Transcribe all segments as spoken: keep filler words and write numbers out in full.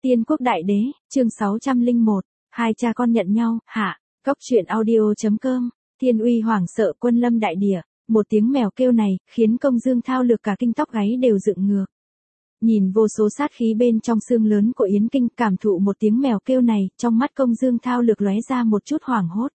Tiên quốc đại đế, chương sáu trăm lẻ một, hai cha con nhận nhau, hạ, cốc truyện audio.com, thiên uy hoảng sợ quân lâm đại địa, một tiếng mèo kêu này, khiến Công Dương Thao Lược cả kinh tóc gáy đều dựng ngược. Nhìn vô số sát khí bên trong xương lớn của Yến Kinh, cảm thụ một tiếng mèo kêu này, trong mắt Công Dương Thao Lược lóe ra một chút hoảng hốt.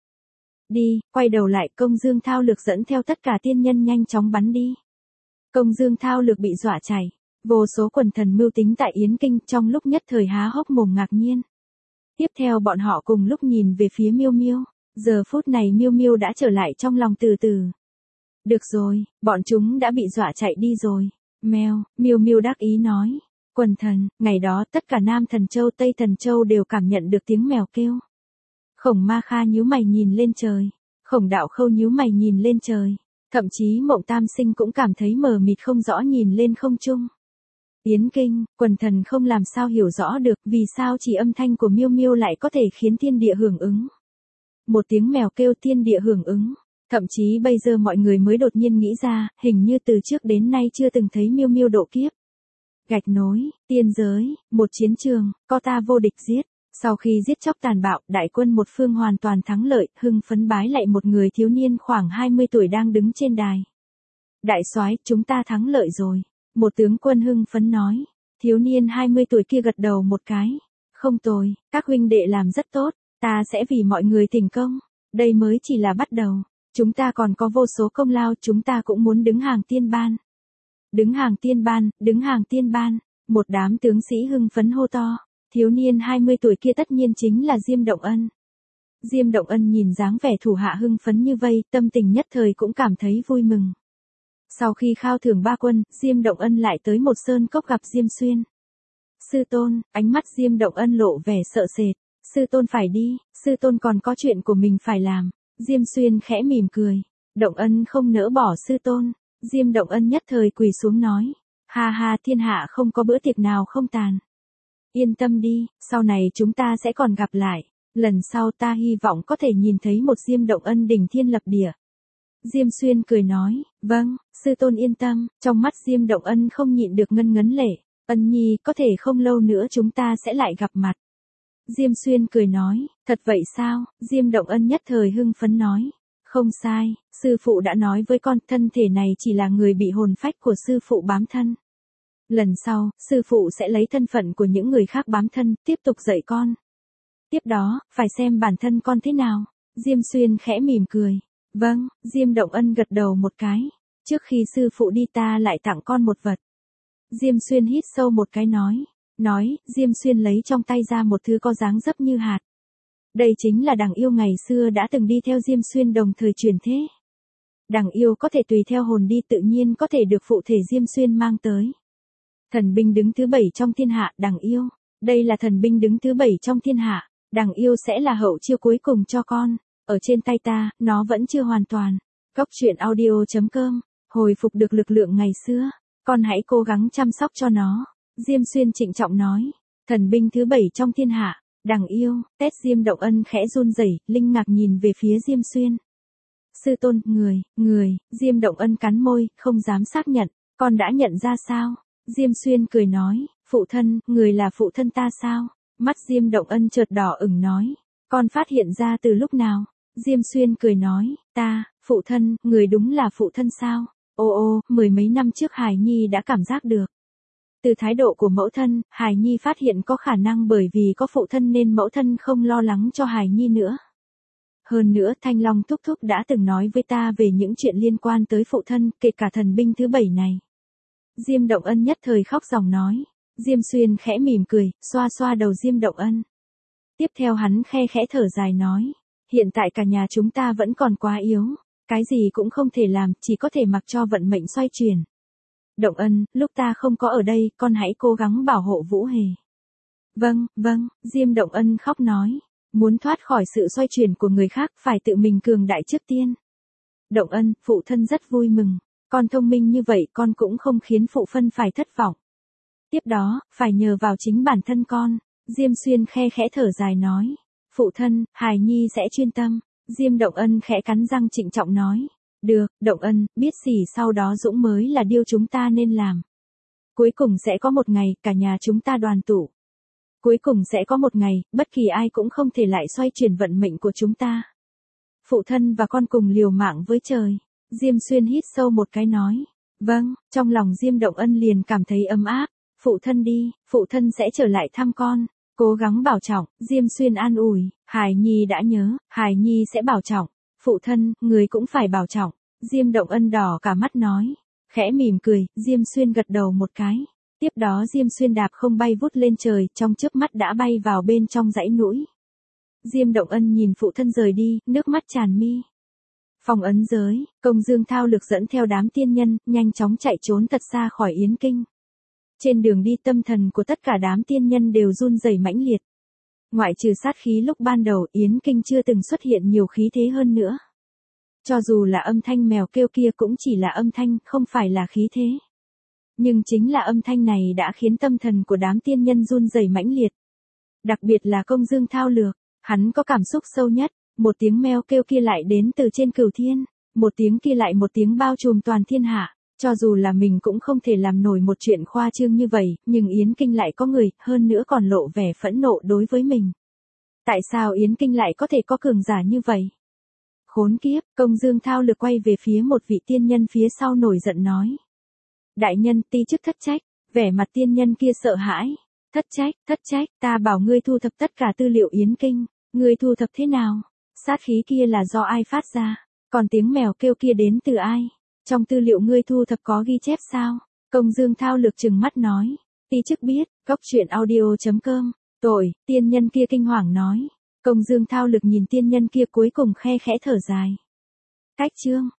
Đi, quay đầu lại, Công Dương Thao Lược dẫn theo tất cả tiên nhân nhanh chóng bắn đi. Công Dương Thao Lược bị dọa chảy. Vô số quần thần mưu tính tại Yến Kinh trong lúc nhất thời há hốc mồm ngạc nhiên. Tiếp theo bọn họ cùng lúc nhìn về phía Miêu Miêu, giờ phút này Miêu Miêu đã trở lại trong lòng từ từ. Được rồi, bọn chúng đã bị dọa chạy đi rồi. Mèo, Miêu Miêu đắc ý nói. Quần thần, ngày đó tất cả Nam Thần Châu Tây Thần Châu đều cảm nhận được tiếng mèo kêu. Khổng Ma Kha nhíu mày nhìn lên trời, Khổng Đạo Khâu nhíu mày nhìn lên trời, thậm chí Mộng Tam Sinh cũng cảm thấy mờ mịt không rõ nhìn lên không trung. Yến Kinh, quần thần không làm sao hiểu rõ được vì sao chỉ âm thanh của Miêu Miêu lại có thể khiến thiên địa hưởng ứng. Một tiếng mèo kêu thiên địa hưởng ứng, thậm chí bây giờ mọi người mới đột nhiên nghĩ ra, hình như từ trước đến nay chưa từng thấy Miêu Miêu độ kiếp. Gạch nối, tiên giới, một chiến trường, có ta vô địch giết. Sau khi giết chóc tàn bạo, đại quân một phương hoàn toàn thắng lợi, hưng phấn bái lại một người thiếu niên khoảng hai mươi tuổi đang đứng trên đài. Đại soái, chúng ta thắng lợi rồi. Một tướng quân hưng phấn nói, thiếu niên hai mươi tuổi kia gật đầu một cái. Không tồi, các huynh đệ làm rất tốt, ta sẽ vì mọi người thành công. Đây mới chỉ là bắt đầu, chúng ta còn có vô số công lao, chúng ta cũng muốn đứng hàng tiên ban. Đứng hàng tiên ban, đứng hàng tiên ban, một đám tướng sĩ hưng phấn hô to, thiếu niên hai mươi tuổi kia tất nhiên chính là Diêm Động Ân. Diêm Động Ân nhìn dáng vẻ thủ hạ hưng phấn như vây, tâm tình nhất thời cũng cảm thấy vui mừng. Sau khi khao thưởng ba quân, Diêm Động Ân lại tới một sơn cốc gặp Diêm Xuyên. Sư tôn, ánh mắt Diêm Động Ân lộ vẻ sợ sệt. Sư tôn phải đi, sư tôn còn có chuyện của mình phải làm. Diêm Xuyên khẽ mỉm cười. Động Ân không nỡ bỏ sư tôn. Diêm Động Ân nhất thời quỳ xuống nói. Ha ha, thiên hạ không có bữa tiệc nào không tàn. Yên tâm đi, sau này chúng ta sẽ còn gặp lại. Lần sau ta hy vọng có thể nhìn thấy một Diêm Động Ân đỉnh thiên lập địa. Diêm Xuyên cười nói, vâng, sư tôn yên tâm, trong mắt Diêm Động Ân không nhịn được ngân ngấn lệ, Ân nhi có thể không lâu nữa chúng ta sẽ lại gặp mặt. Diêm Xuyên cười nói, thật vậy sao, Diêm Động Ân nhất thời hưng phấn nói, không sai, sư phụ đã nói với con thân thể này chỉ là người bị hồn phách của sư phụ bám thân. Lần sau, sư phụ sẽ lấy thân phận của những người khác bám thân, tiếp tục dạy con. Tiếp đó, phải xem bản thân con thế nào, Diêm Xuyên khẽ mỉm cười. Vâng, Diêm Động Ân gật đầu một cái. Trước khi sư phụ đi ta lại tặng con một vật. Diêm Xuyên hít sâu một cái nói. Nói, Diêm Xuyên lấy trong tay ra một thứ có dáng dấp như hạt. Đây chính là đằng yêu ngày xưa đã từng đi theo Diêm Xuyên đồng thời truyền thế. Đằng yêu có thể tùy theo hồn đi tự nhiên có thể được phụ thể Diêm Xuyên mang tới. Thần binh đứng thứ bảy trong thiên hạ, đằng yêu. Đây là thần binh đứng thứ bảy trong thiên hạ. Đằng yêu sẽ là hậu chiêu cuối cùng cho con. Ở trên tay ta, nó vẫn chưa hoàn toàn. Cốc truyện audio.com, hồi phục được lực lượng ngày xưa. Con hãy cố gắng chăm sóc cho nó. Diêm Xuyên trịnh trọng nói. Thần binh thứ bảy trong thiên hạ, đằng yêu, tét Diêm Động Ân khẽ run rẩy, linh ngạc nhìn về phía Diêm Xuyên. Sư tôn, người, người, Diêm Động Ân cắn môi, không dám xác nhận. Con đã nhận ra sao? Diêm Xuyên cười nói, phụ thân, người là phụ thân ta sao? Mắt Diêm Động Ân chợt đỏ ửng nói. Con phát hiện ra từ lúc nào? Diêm Xuyên cười nói, ta, phụ thân, người đúng là phụ thân sao? Ô ô, mười mấy năm trước Hải Nhi đã cảm giác được. Từ thái độ của mẫu thân, Hải Nhi phát hiện có khả năng bởi vì có phụ thân nên mẫu thân không lo lắng cho Hải Nhi nữa. Hơn nữa Thanh Long thúc thúc đã từng nói với ta về những chuyện liên quan tới phụ thân, kể cả thần binh thứ bảy này. Diêm Động Ân nhất thời khóc ròng nói. Diêm Xuyên khẽ mỉm cười, xoa xoa đầu Diêm Động Ân. Tiếp theo hắn khe khẽ thở dài nói. Hiện tại cả nhà chúng ta vẫn còn quá yếu, cái gì cũng không thể làm, chỉ có thể mặc cho vận mệnh xoay chuyển. Động Ân, lúc ta không có ở đây, con hãy cố gắng bảo hộ Vũ Hề. Vâng, vâng, Diêm Động Ân khóc nói. Muốn thoát khỏi sự xoay chuyển của người khác, phải tự mình cường đại trước tiên. Động Ân, phụ thân rất vui mừng. Con thông minh như vậy, con cũng không khiến phụ thân phải thất vọng. Tiếp đó, phải nhờ vào chính bản thân con. Diêm Xuyên khe khẽ thở dài nói. Phụ thân, Hải Nhi sẽ chuyên tâm. Diêm Động Ân khẽ cắn răng trịnh trọng nói. Được, Động Ân, biết gì sau đó Dũng mới là điều chúng ta nên làm. Cuối cùng sẽ có một ngày, cả nhà chúng ta đoàn tụ. Cuối cùng sẽ có một ngày, bất kỳ ai cũng không thể lại xoay chuyển vận mệnh của chúng ta. Phụ thân và con cùng liều mạng với trời. Diêm Xuyên hít sâu một cái nói. Vâng, trong lòng Diêm Động Ân liền cảm thấy ấm áp. Phụ thân đi, phụ thân sẽ trở lại thăm con. Cố gắng bảo trọng, Diêm Xuyên an ủi. Hải Nhi đã nhớ, Hải Nhi sẽ bảo trọng. Phụ thân, người cũng phải bảo trọng. Diêm Động Ân đỏ cả mắt nói. Khẽ mỉm cười, Diêm Xuyên gật đầu một cái. Tiếp đó Diêm Xuyên đạp không bay vút lên trời, trong chớp mắt đã bay vào bên trong dãy núi. Diêm Động Ân nhìn phụ thân rời đi, nước mắt tràn mi. Phong ấn giới, Công Dương Thao Lược dẫn theo đám tiên nhân, nhanh chóng chạy trốn thật xa khỏi Yến Kinh. Trên đường đi tâm thần của tất cả đám tiên nhân đều run rẩy mãnh liệt. Ngoại trừ sát khí lúc ban đầu, Yến Kinh chưa từng xuất hiện nhiều khí thế hơn nữa. Cho dù là âm thanh mèo kêu kia cũng chỉ là âm thanh, không phải là khí thế. Nhưng chính là âm thanh này đã khiến tâm thần của đám tiên nhân run rẩy mãnh liệt. Đặc biệt là Công Dương Thao Lược, hắn có cảm xúc sâu nhất, một tiếng meo kêu kia lại đến từ trên cửu thiên, một tiếng kia lại một tiếng bao trùm toàn thiên hạ, cho dù là mình cũng không thể làm nổi một chuyện khoa trương như vậy, nhưng Yến Kinh lại có người, hơn nữa còn lộ vẻ phẫn nộ đối với mình. Tại sao Yến Kinh lại có thể có cường giả như vậy? Khốn kiếp, Công Dương Thao Lược quay về phía một vị tiên nhân phía sau nổi giận nói. Đại nhân, ti chức thất trách, vẻ mặt tiên nhân kia sợ hãi. Thất trách, thất trách, ta bảo ngươi thu thập tất cả tư liệu Yến Kinh, ngươi thu thập thế nào? Sát khí kia là do ai phát ra? Còn tiếng mèo kêu kia đến từ ai? Trong tư liệu ngươi thu thập có ghi chép sao? Công Dương Thao Lược trừng mắt nói. Ti chức biết, cốc truyện audio chấm com. Tội, tiên nhân kia kinh hoàng nói. Công Dương Thao Lược nhìn tiên nhân kia cuối cùng khe khẽ thở dài. Cách chương.